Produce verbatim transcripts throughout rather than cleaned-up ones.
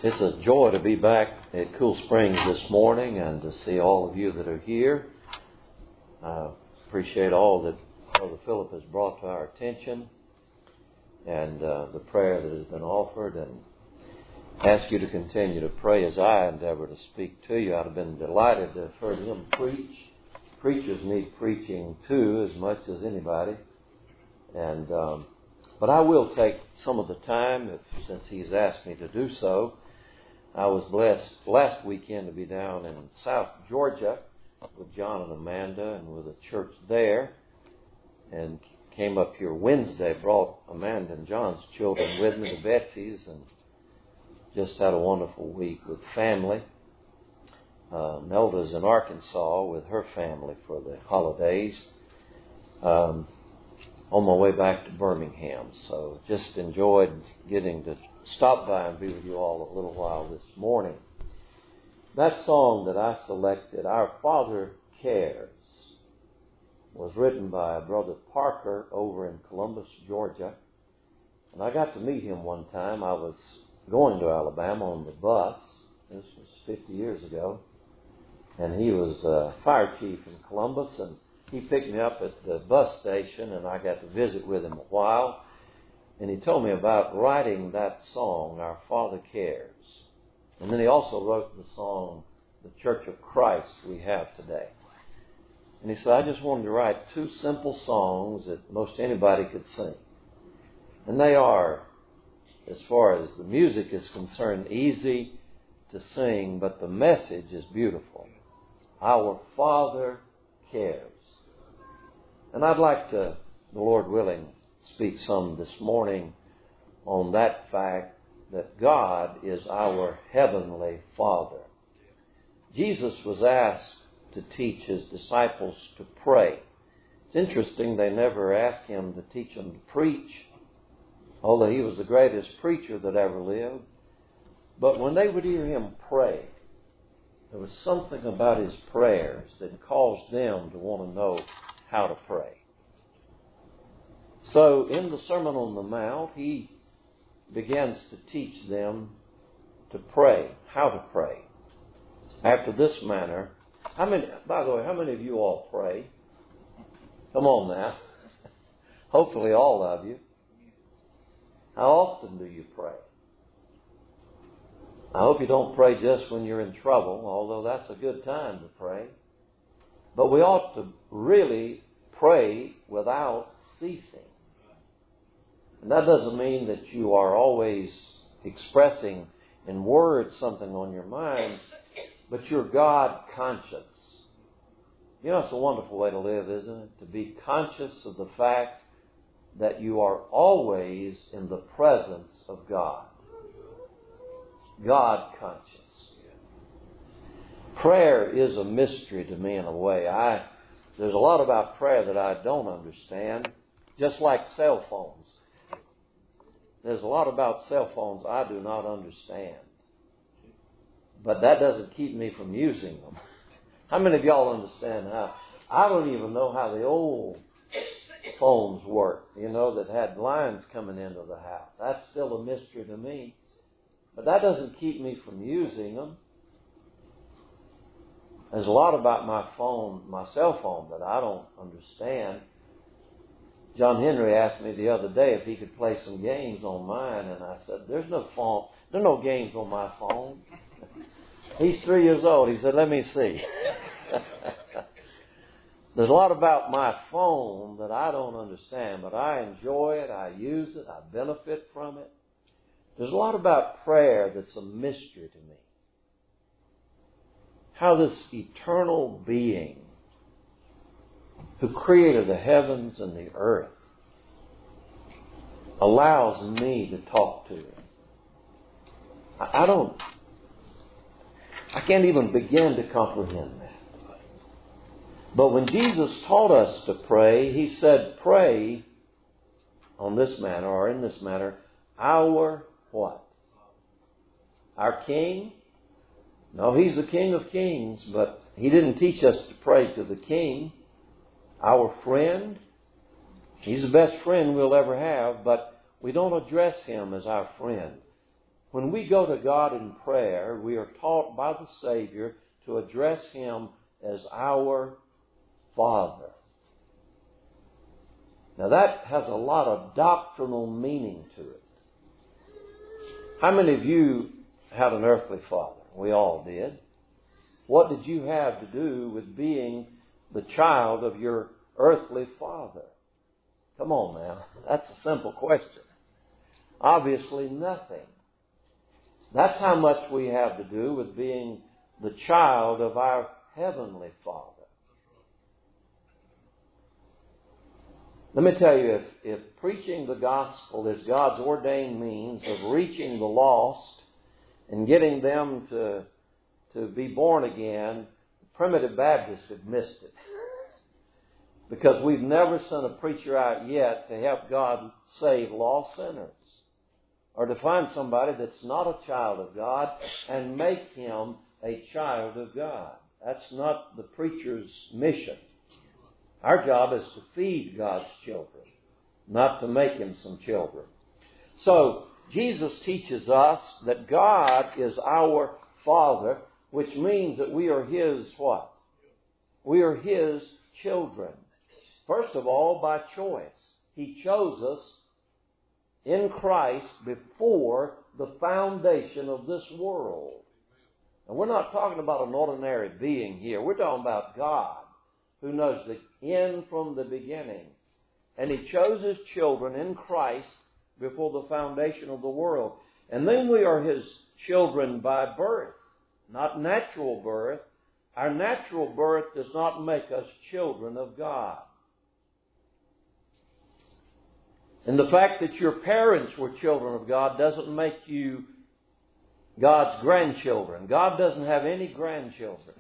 It's a joy to be back at Cool Springs this morning and to see all of you that are here. I appreciate all that Brother Philip has brought to our attention and uh, the prayer that has been offered, and ask you to continue to pray as I endeavor to speak to you. I'd have been delighted to have heard him preach. Preachers need preaching too, as much as anybody. And um, but I will take some of the time, if, since he's asked me to do so. I was blessed last weekend to be down in South Georgia with John and Amanda and with a church there, and came up here Wednesday, brought Amanda and John's children with me to Betsy's, and just had a wonderful week with family. Uh, Nelda's in Arkansas with her family for the holidays. Um, on my way back to Birmingham, so just enjoyed getting to stop by and be with you all a little while this morning. That song that I selected, Our Father Cares, was written by Brother Parker over in Columbus, Georgia. And I got to meet him one time. I was going to Alabama on the bus. This was fifty years ago. And he was a fire chief in Columbus, and he picked me up at the bus station, and I got to visit with him a while. And he told me about writing that song, Our Father Cares. And then he also wrote the song, The Church of Christ We Have Today. And he said, I just wanted to write two simple songs that most anybody could sing. And they are, as far as the music is concerned, easy to sing, but the message is beautiful. Our Father Cares. And I'd like to, the Lord willing, speak some this morning on that fact that God is our Heavenly Father. Jesus was asked to teach His disciples to pray. It's interesting, they never asked Him to teach them to preach, although He was the greatest preacher that ever lived. But when they would hear Him pray, there was something about His prayers that caused them to want to know how to pray. So in the Sermon on the Mount, He begins to teach them to pray, how to pray. After this manner, how many, by the way, how many of you all pray? Come on now. Hopefully all of you. How often do you pray? I hope you don't pray just when you're in trouble, although that's a good time to pray. But we ought to really pray without ceasing. And that doesn't mean that you are always expressing in words something on your mind, but you're God conscious. You know, it's a wonderful way to live, isn't it? To be conscious of the fact that you are always in the presence of God. God conscious. Prayer is a mystery to me in a way. I There's a lot about prayer that I don't understand, just like cell phones. There's a lot about cell phones I do not understand. But that doesn't keep me from using them. How many of y'all understand how? I don't even know how the old phones work, you know, that had lines coming into the house. That's still a mystery to me. But that doesn't keep me from using them. There's a lot about my phone, my cell phone, that I don't understand. John Henry asked me the other day if he could play some games on mine, and I said, there's no phone, there are no games on my phone. He's three years old. He said, let me see. There's a lot about my phone that I don't understand, but I enjoy it, I use it, I benefit from it. There's a lot about prayer that's a mystery to me. How this eternal being who created the heavens and the earth allows me to talk to Him. I don't, I can't even begin to comprehend that. But when Jesus taught us to pray, He said, pray on this manner, or in this manner, our what? Our King? No, He's the King of Kings, but He didn't teach us to pray to the King. Our friend, He's the best friend we'll ever have, but we don't address Him as our friend. When we go to God in prayer, we are taught by the Savior to address Him as our Father. Now that has a lot of doctrinal meaning to it. How many of you had an earthly father? We all did. What did you have to do with being the child of your earthly father? Come on now. That's a simple question. Obviously nothing. That's how much we have to do with being the child of our heavenly Father. Let me tell you, if, if preaching the gospel is God's ordained means of reaching the lost and getting them to, to be born again, primitive Baptists have missed it. Because we've never sent a preacher out yet to help God save lost sinners, or to find somebody that's not a child of God and make him a child of God. That's not the preacher's mission. Our job is to feed God's children, not to make him some children. So, Jesus teaches us that God is our Father, which means that we are His what? We are His children. First of all, by choice. He chose us in Christ before the foundation of this world. And we're not talking about an ordinary being here. We're talking about God, who knows the end from the beginning. And He chose His children in Christ before the foundation of the world. And then we are His children by birth, not natural birth. Our natural birth does not make us children of God. And the fact that your parents were children of God doesn't make you God's grandchildren. God doesn't have any grandchildren.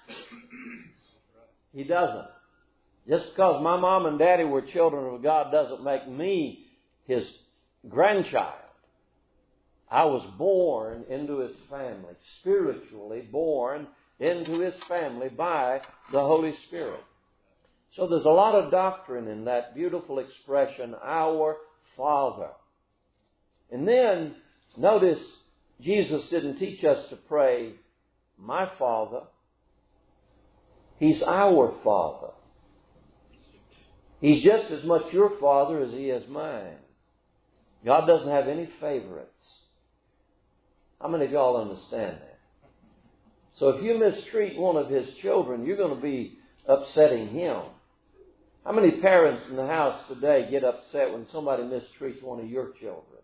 He doesn't. Just because my mom and daddy were children of God doesn't make me His grandchild. I was born into His family, spiritually born into His family by the Holy Spirit. So there's a lot of doctrine in that beautiful expression, our Father. And then, notice, Jesus didn't teach us to pray, my Father. He's our Father. He's just as much your Father as He is mine. God doesn't have any favorites. How many of y'all understand that? So if you mistreat one of His children, you're going to be upsetting Him. How many parents in the house today get upset when somebody mistreats one of your children?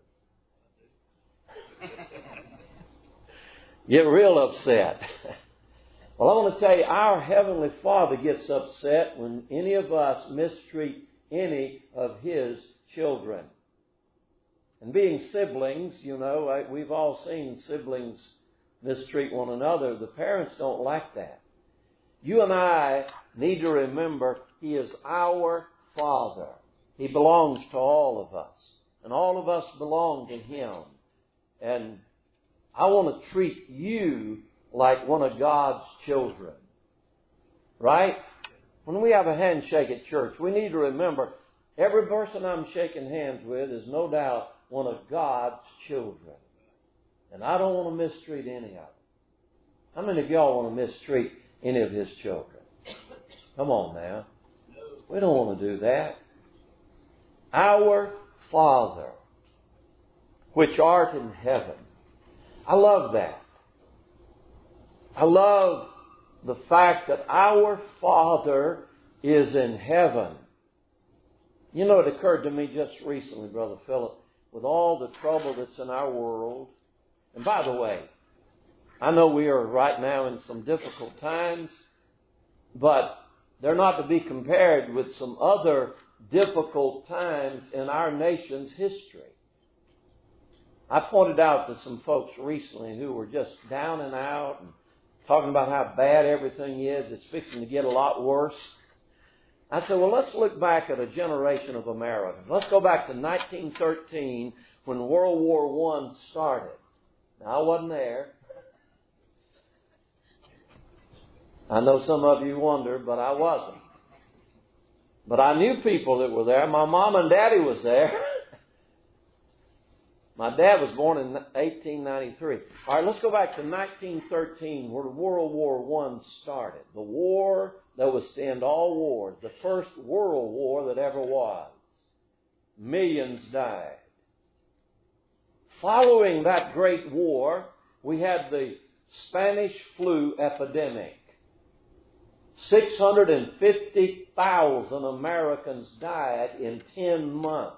Get real upset. Well, I want to tell you, our Heavenly Father gets upset when any of us mistreat any of His children. And being siblings, you know, we've all seen siblings mistreat one another. The parents don't like that. You and I need to remember He is our Father. He belongs to all of us. And all of us belong to Him. And I want to treat you like one of God's children. Right? When we have a handshake at church, we need to remember every person I'm shaking hands with is no doubt one of God's children. And I don't want to mistreat any of them. How many of y'all want to mistreat any of His children? Come on now. We don't want to do that. Our Father, which art in heaven. I love that. I love the fact that our Father is in heaven. You know, it occurred to me just recently, Brother Philip, with all the trouble that's in our world. And by the way, I know we are right now in some difficult times, but they're not to be compared with some other difficult times in our nation's history. I pointed out to some folks recently who were just down and out and talking about how bad everything is. It's fixing to get a lot worse. I said, well, let's look back at a generation of Americans. Let's go back to nineteen thirteen when World War One started. Now, I wasn't there. I know some of you wonder, but I wasn't. But I knew people that were there. My mom and daddy was there. My dad was born in eighteen ninety-three. All right, let's go back to nineteen thirteen, where World War One started. The war that was to end all wars. The first world war that ever was. Millions died. Following that great war, we had the Spanish flu epidemic. six hundred fifty thousand Americans died in ten months.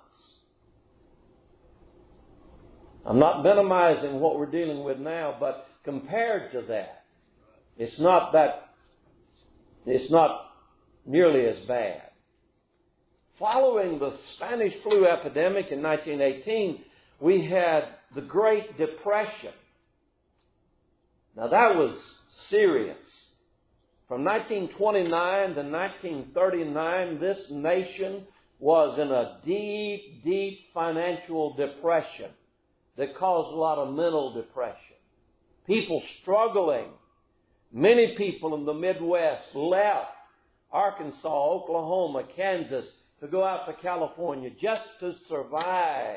I'm not minimizing what we're dealing with now, but compared to that, it's not that, it's not nearly as bad. Following the Spanish flu epidemic in nineteen eighteen, we had the Great Depression. Now that was serious. From nineteen twenty-nine to nineteen thirty-nine, this nation was in a deep, deep financial depression that caused a lot of mental depression. People struggling. Many people in the Midwest left Arkansas, Oklahoma, Kansas to go out to California just to survive.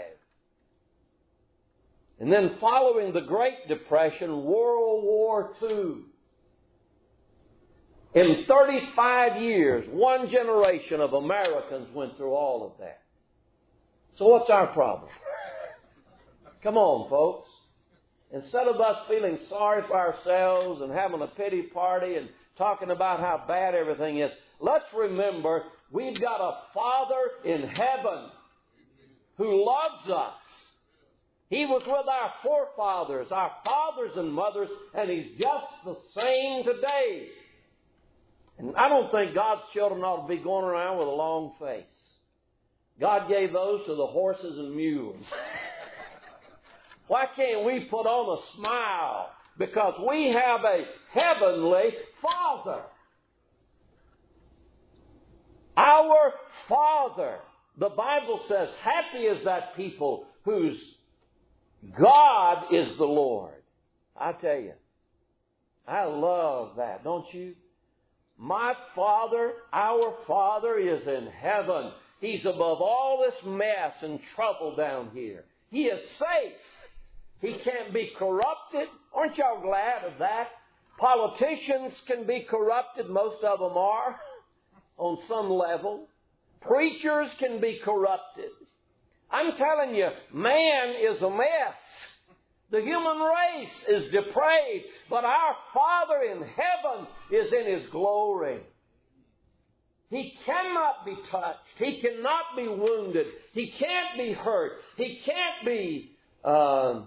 And then following the Great Depression, World War Two. In thirty-five years, one generation of Americans went through all of that. So what's our problem? Come on, folks. Instead of us feeling sorry for ourselves and having a pity party and talking about how bad everything is, let's remember we've got a Father in heaven who loves us. He was with our forefathers, our fathers and mothers, and He's just the same today. And I don't think God's children ought to be going around with a long face. God gave those to the horses and mules. Why can't we put on a smile? Because we have a heavenly Father. Our Father. The Bible says, happy is that people whose God is the Lord. I tell you, I love that, don't you? My Father, our Father is in heaven. He's above all this mess and trouble down here. He is safe. He can't be corrupted. Aren't y'all glad of that? Politicians can be corrupted. Most of them are on some level. Preachers can be corrupted. I'm telling you, man is a mess. The human race is depraved, but our Father in heaven is in His glory. He cannot be touched. He cannot be wounded. He can't be hurt. He can't be... Uh,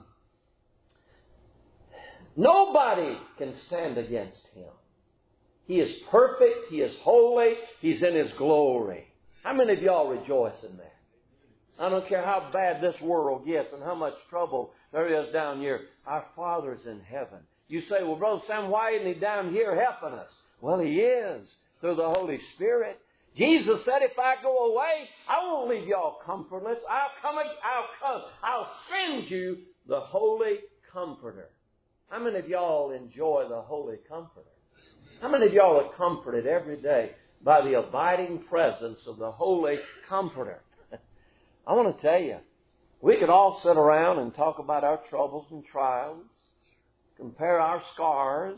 nobody can stand against Him. He is perfect. He is holy. He's in His glory. How many of y'all rejoice in that? I don't care how bad this world gets and how much trouble there is down here. Our Father's in heaven. You say, well, Brother Sam, why isn't He down here helping us? Well, He is through the Holy Spirit. Jesus said, if I go away, I won't leave y'all comfortless. I'll come, I'll come, I'll send you the Holy Comforter. How many of y'all enjoy the Holy Comforter? How many of y'all are comforted every day by the abiding presence of the Holy Comforter? I want to tell you, we could all sit around and talk about our troubles and trials, compare our scars.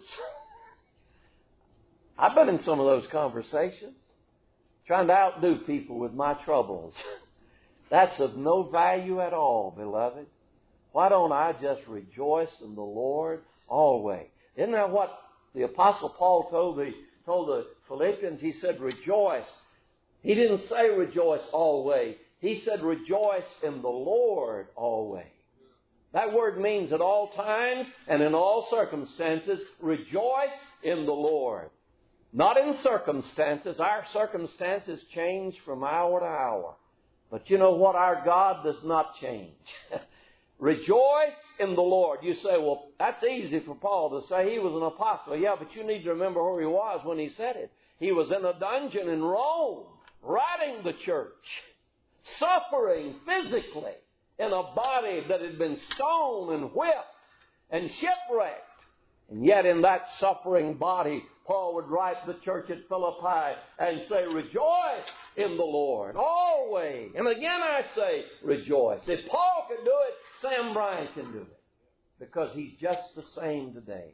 I've been in some of those conversations, trying to outdo people with my troubles. That's of no value at all, beloved. Why don't I just rejoice in the Lord always? Isn't that what the Apostle Paul told the, told the Philippians? He said, rejoice. He didn't say rejoice always. He said, rejoice in the Lord always. That word means at all times and in all circumstances, rejoice in the Lord. Not in circumstances. Our circumstances change from hour to hour. But you know what? Our God does not change. Rejoice in the Lord. You say, well, that's easy for Paul to say. He was an apostle. Yeah, but you need to remember where he was when he said it. He was in a dungeon in Rome, writing the church. Suffering physically in a body that had been stoned and whipped and shipwrecked. And yet in that suffering body, Paul would write the church at Philippi and say, rejoice in the Lord always. And again I say, rejoice. If Paul could do it, Sam Bryant can do it because He's just the same today.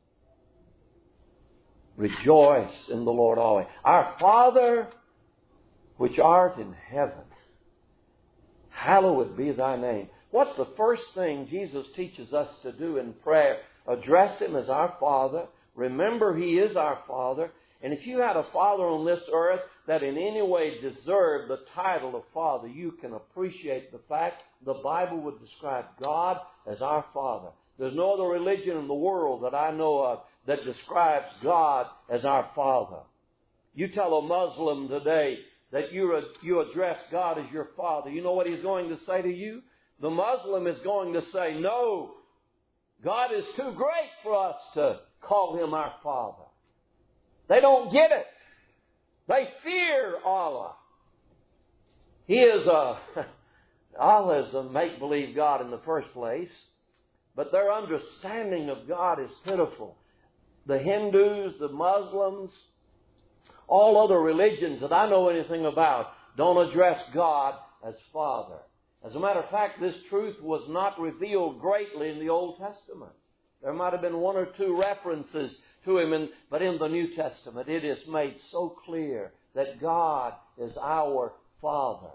Rejoice in the Lord always. Our Father, which art in heaven, hallowed be Thy name. What's the first thing Jesus teaches us to do in prayer? Address Him as our Father. Remember He is our Father. And if you had a father on this earth that in any way deserved the title of Father, you can appreciate the fact the Bible would describe God as our Father. There's no other religion in the world that I know of that describes God as our Father. You tell a Muslim today that you, you address God as your Father. You know what he's going to say to you? The Muslim is going to say, no, God is too great for us to call Him our Father. They don't get it. They fear Allah. He is a, Allah is a make-believe God in the first place, but their understanding of God is pitiful. The Hindus, the Muslims, all other religions that I know anything about don't address God as Father. As a matter of fact, this truth was not revealed greatly in the Old Testament. There might have been one or two references to Him, in, but in the New Testament it is made so clear that God is our Father.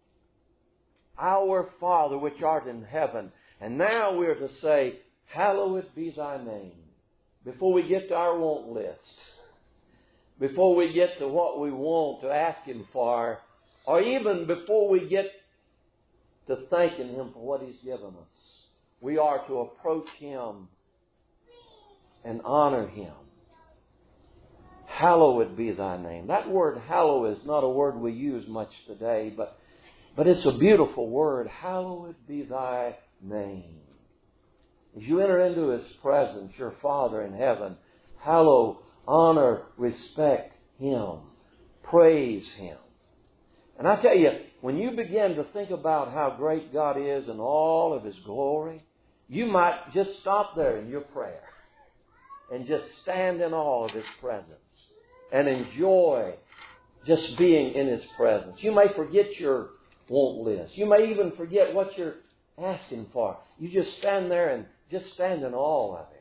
Our Father which art in heaven. And now we're to say, hallowed be Thy name. Before we get to our want list, before we get to what we want to ask Him for, or even before we get to thanking Him for what He's given us, we are to approach Him and honor Him. Hallowed be Thy name. That word hallow is not a word we use much today, but, but it's a beautiful word. Hallowed be Thy name. As you enter into His presence, your Father in heaven, hallow, honor, respect Him. Praise Him. And I tell you, when you begin to think about how great God is and all of His glory, you might just stop there in your prayer and just stand in awe of His presence and enjoy just being in His presence. You may forget your want list. You may even forget what you're asking for. You just stand there and just stand in awe of Him.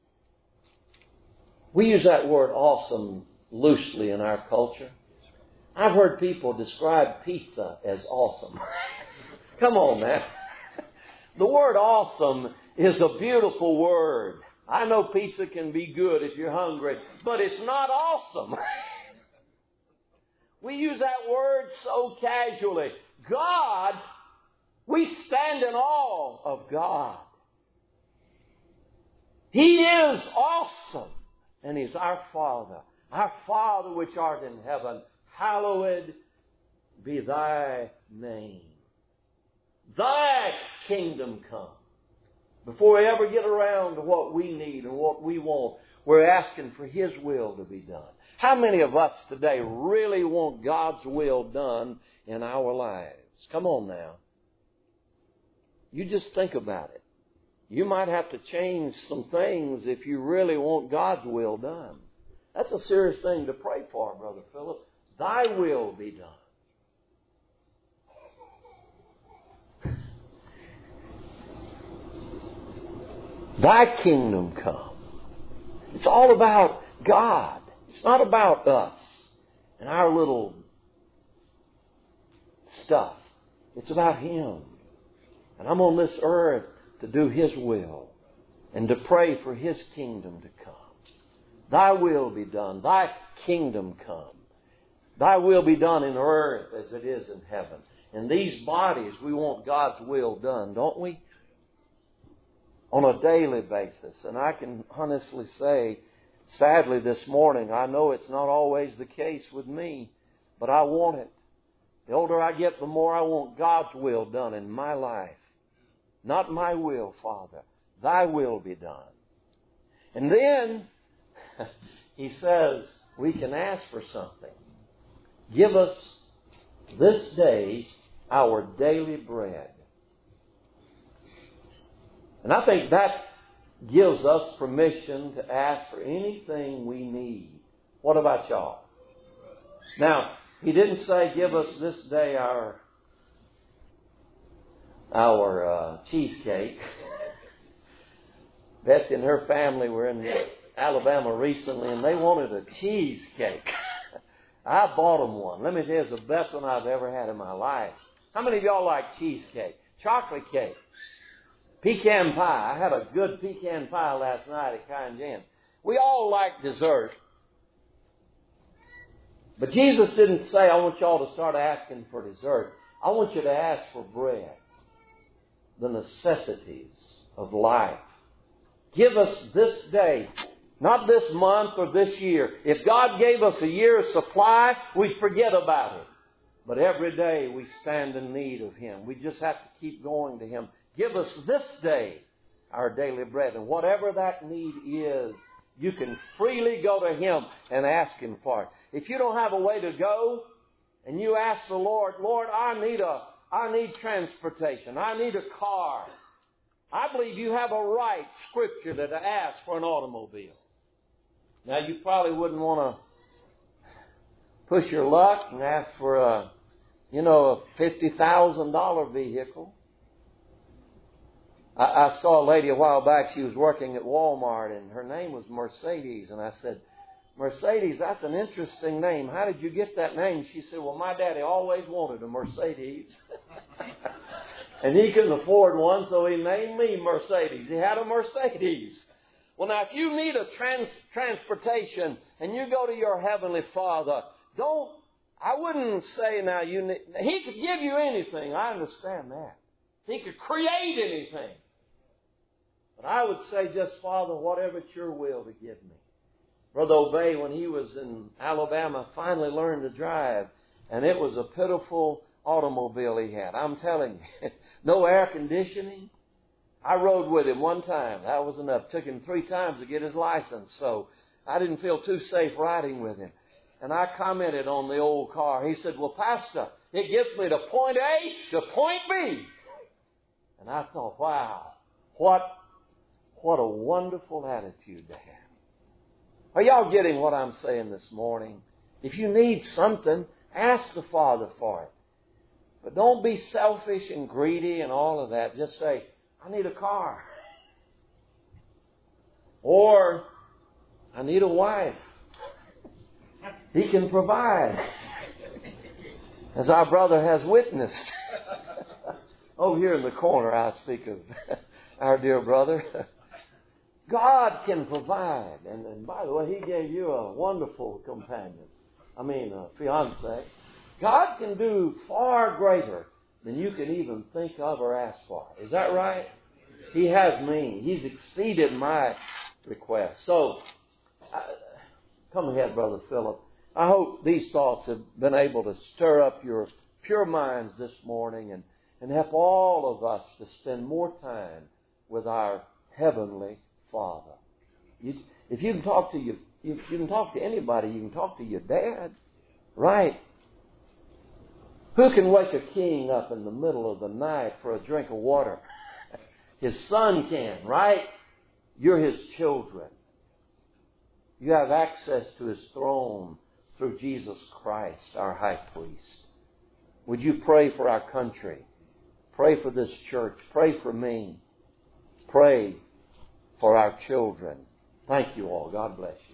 We use that word awesome loosely in our culture. I've heard people describe pizza as awesome. Come on, man. The word awesome is a beautiful word. I know pizza can be good if you're hungry, but it's not awesome. We use that word so casually. God, we stand in awe of God. He is awesome, and He's our Father. Our Father which art in heaven, hallowed be Thy name. Thy kingdom come. Before we ever get around to what we need and what we want, we're asking for His will to be done. How many of us today really want God's will done in our lives? Come on now. You just think about it. You might have to change some things if you really want God's will done. That's a serious thing to pray for, Brother Philip. Thy will be done. Thy kingdom come. It's all about God. It's not about us and our little stuff. It's about Him. And I'm on this earth to do His will and to pray for His kingdom to come. Thy will be done. Thy kingdom come. Thy will be done in earth as it is in heaven. In these bodies, we want God's will done, don't we? On a daily basis. And I can honestly say, sadly this morning, I know it's not always the case with me, but I want it. The older I get, the more I want God's will done in my life. Not my will, Father. Thy will be done. And then, He says, we can ask for something. Give us this day our daily bread. And I think that gives us permission to ask for anything we need. What about y'all? Now, He didn't say, give us this day our our uh, cheesecake. Betsy and her family were in Alabama recently, and they wanted a cheesecake. I bought them one. Let me tell you, it's the best one I've ever had in my life. How many of y'all like cheesecake? Chocolate cake. Pecan pie. I had a good pecan pie last night at Kai and Jan's. We all like dessert. But Jesus didn't say, I want y'all to start asking for dessert. I want you to ask for bread. The necessities of life. Give us this day, not this month or this year. If God gave us a year's supply, we'd forget about it. But every day we stand in need of Him. We just have to keep going to Him. Give us this day our daily bread. And whatever that need is, you can freely go to Him and ask Him for it. If you don't have a way to go, and you ask the Lord, Lord, I need a, I need transportation. I need a car. I believe you have a right, scripturally, to ask for an automobile. Now, you probably wouldn't want to push your luck and ask for a, you know, a fifty thousand dollars vehicle. I, I saw a lady a while back. She was working at Walmart, and her name was Mercedes. And I said, Mercedes, that's an interesting name. How did you get that name? She said, well, my daddy always wanted a Mercedes. And he couldn't afford one, so he named me Mercedes. He had a Mercedes. Well, now, if you need a trans- transportation and you go to your Heavenly Father, don't, I wouldn't say now you need, He could give you anything. I understand that. He could create anything. But I would say just, Father, whatever it's your will to give me. Brother Obey, when he was in Alabama, finally learned to drive. And it was a pitiful automobile he had. I'm telling you, no air conditioning. I rode with him one time. That was enough. Took him three times to get his license, so I didn't feel too safe riding with him. And I commented on the old car. He said, well, Pastor, it gets me to point A to point B. And I thought, wow, what, what a wonderful attitude to have. Are y'all getting what I'm saying this morning? If you need something, ask the Father for it. But don't be selfish and greedy and all of that. Just say, I need a car. Or, I need a wife. He can provide. As our brother has witnessed. Over here in the corner, I speak of our dear brother. God can provide. And, and by the way, He gave you a wonderful companion. I mean, a fiancé. God can do far greater than you can even think of or ask for. Is that right? He has me. He's exceeded my request. So, uh, come ahead, Brother Philip. I hope these thoughts have been able to stir up your pure minds this morning and, and help all of us to spend more time with our Heavenly Father. You, if you can talk to you, you, you can talk to anybody. You can talk to your dad, right? Who can wake a king up in the middle of the night for a drink of water? His son can, right? You're his children. You have access to His throne through Jesus Christ, our high priest. Would you pray for our country? Pray for this church. Pray for me. Pray for our children. Thank you all. God bless you.